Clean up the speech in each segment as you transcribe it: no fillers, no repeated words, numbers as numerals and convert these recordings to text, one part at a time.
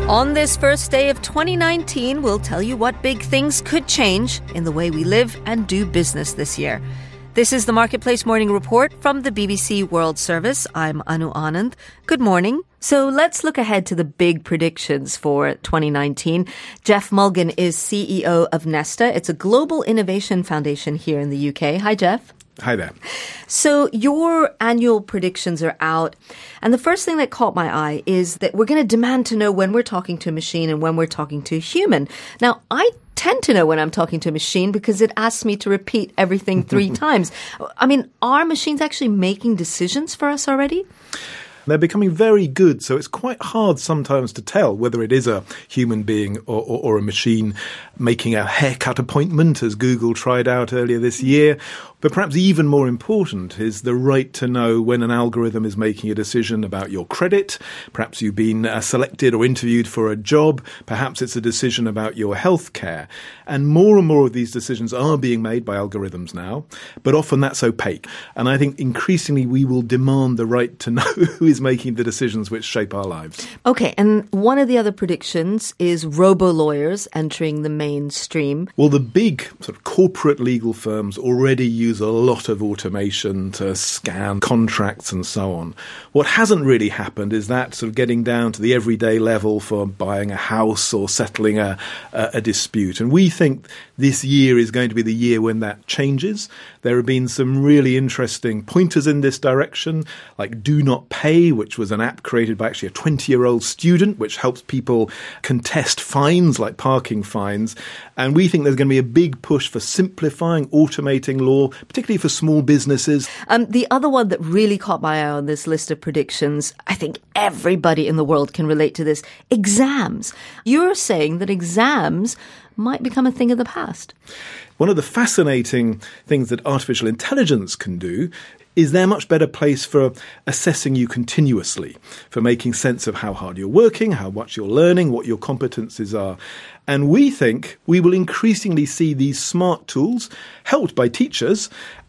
On this first day of 2019, we'll tell you what big things could change in the way we live and do business this year. This is the Marketplace Morning Report from the BBC World Service. I'm Anu Anand. Good morning. So let's look ahead to the big predictions for 2019. Jeff Mulgan is CEO of Nesta. It's a global innovation foundation here in the UK. Hi, Jeff. Hi there. So your annual predictions are out. And the first thing that caught my eye is that we're going to demand to know when we're talking to a machine and when we're talking to a human. Now, I tend to know when I'm talking to a machine because it asks me to repeat everything 3 times. I mean, are machines actually making decisions for us already? They're becoming very good, so it's quite hard sometimes to tell whether it is a human being or a machine making a haircut appointment, as Google tried out earlier this year. But perhaps even more important is the right to know when an algorithm is making a decision about your credit. Perhaps you've been selected or interviewed for a job. Perhaps it's a decision about your health care. And more of these decisions are being made by algorithms now, but often that's opaque. And I think increasingly we will demand the right to know who is making the decisions which shape our lives. Okay, and one of the other predictions is robo-lawyers entering the mainstream. Well, the big sort of corporate legal firms already use a lot of automation to scan contracts and so on. What hasn't really happened is that sort of getting down to the everyday level for buying a house or settling a dispute. And we think this year is going to be the year when that changes. There have been some really interesting pointers in this direction, like Do Not Pay, which was an app created by actually a 20-year-old student, which helps people contest fines like parking fines. And we think there's going to be a big push for simplifying, automating law, particularly for small businesses. The other one that really caught my eye on this list of predictions, I think everybody in the world can relate to this, exams. You're saying that exams might become a thing of the past. One of the fascinating things that artificial intelligence can do is they're a much better place for assessing you continuously, for making sense of how hard you're working, how much you're learning, what your competencies are. And we think we will increasingly see these smart tools, helped by teachers,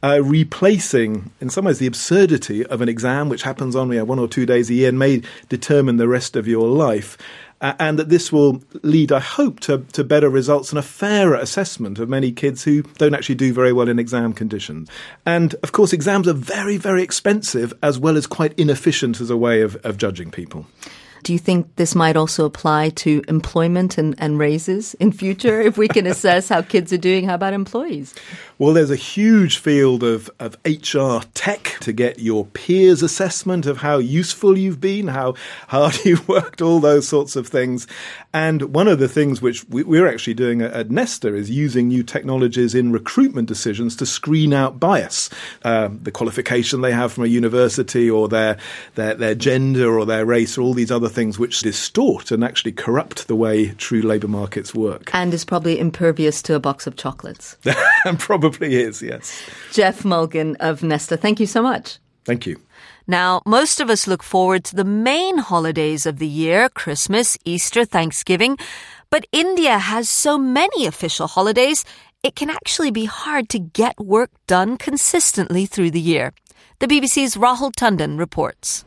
replacing, in some ways, the absurdity of an exam, which happens only 1 or 2 days a year and may determine the rest of your life. And that this will lead, I hope, to better results and a fairer assessment of many kids who don't actually do very well in exam conditions. And, of course, exams are very, very expensive as well as quite inefficient as a way of judging people. Do you think this might also apply to employment and raises in future if we can assess how kids are doing? How about employees? Well, there's a huge field of HR tech to get your peers assessment of how useful you've been, how hard you've worked, all those sorts of things. And one of the things which we're actually doing at Nesta is using new technologies in recruitment decisions to screen out bias, the qualification they have from a university or their gender or their race or all these other things which distort and actually corrupt the way true labour markets work. And is probably impervious to a box of chocolates. And probably is, yes. Jeff Mulgan of Nesta, thank you so much. Thank you. Now, most of us look forward to the main holidays of the year, Christmas, Easter, Thanksgiving. But India has so many official holidays, it can actually be hard to get work done consistently through the year. The BBC's Rahul Tandon reports.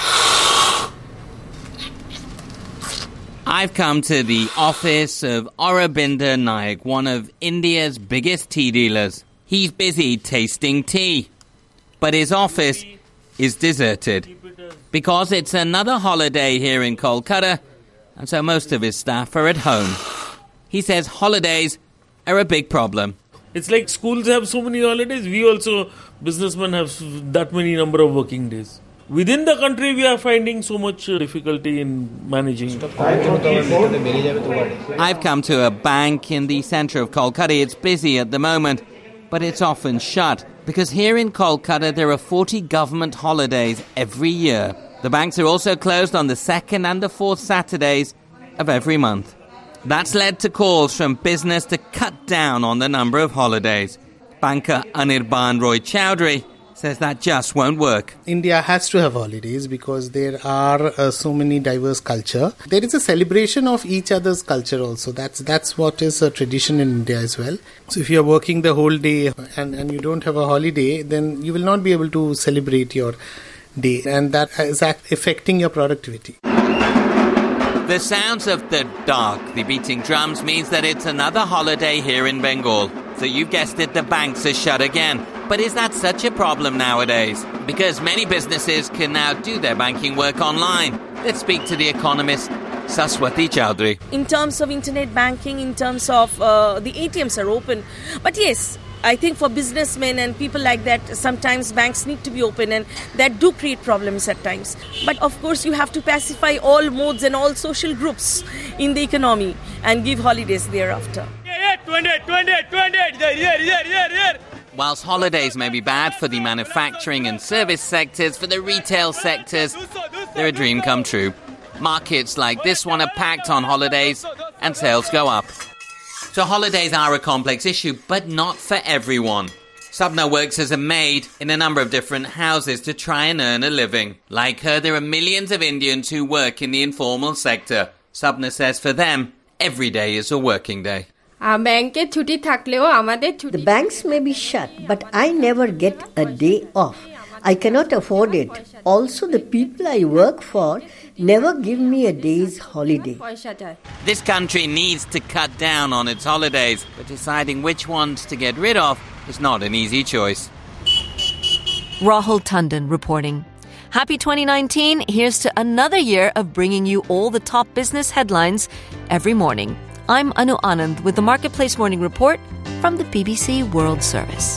I've come to the office of Aurobinder Naik, one of India's biggest tea dealers. He's busy tasting tea, but his office is deserted because it's another holiday here in Kolkata, and so most of his staff are at home. He says holidays are a big problem. It's like schools have so many holidays, we also, businessmen, have that many number of working days. Within the country, we are finding so much difficulty in managing. I've come to a bank in the centre of Kolkata. It's busy at the moment, but it's often shut because here in Kolkata there are 40 government holidays every year. The banks are also closed on the 2nd and the 4th Saturdays of every month. That's led to calls from business to cut down on the number of holidays. Banker Anirban Roy Chowdhury says that just won't work. India has to have holidays because there are so many diverse culture. There is a celebration of each other's culture also. That's what is a tradition in India as well. So if you are working the whole day and you don't have a holiday, then you will not be able to celebrate your day, and that is affecting your productivity. The The sounds of the dark, the beating drums, means that it's another holiday here in Bengal. So you've guessed it, the banks are shut again. But is that such a problem nowadays? Because many businesses can now do their banking work online. Let's speak to the economist Saswati Chowdhury. In terms of internet banking, in terms of the ATMs are open. But yes, I think for businessmen and people like that, sometimes banks need to be open, and that do create problems at times. But of course, you have to pacify all modes and all social groups in the economy and give holidays thereafter. Whilst holidays may be bad for the manufacturing and service sectors, for the retail sectors, they're a dream come true. Markets like this one are packed on holidays and sales go up. So holidays are a complex issue, but not for everyone. Sabna works as a maid in a number of different houses to try and earn a living. Like her, there are millions of Indians who work in the informal sector. Sabna says for them, every day is a working day. The banks may be shut, but I never get a day off. I cannot afford it. Also, the people I work for never give me a day's holiday. This country needs to cut down on its holidays, but deciding which ones to get rid of is not an easy choice. Rahul Tandon reporting. Happy 2019. Here's to another year of bringing you all the top business headlines every morning. I'm Anu Anand with the Marketplace Morning Report from the BBC World Service.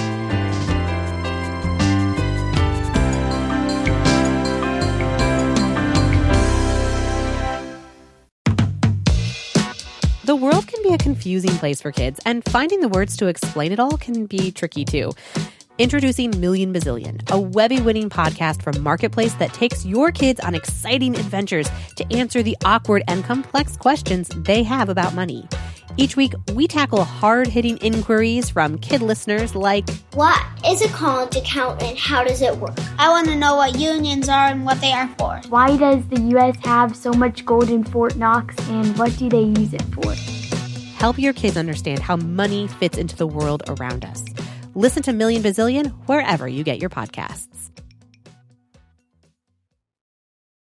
The world can be a confusing place for kids, and finding the words to explain it all can be tricky too. Introducing Million Bazillion, a Webby-winning podcast from Marketplace that takes your kids on exciting adventures to answer the awkward and complex questions they have about money. Each week, we tackle hard-hitting inquiries from kid listeners like, what is a college account and how does it work? I want to know what unions are and what they are for. Why does the U.S. have so much gold in Fort Knox and what do they use it for? Help your kids understand how money fits into the world around us. Listen to Million Bazillion wherever you get your podcasts.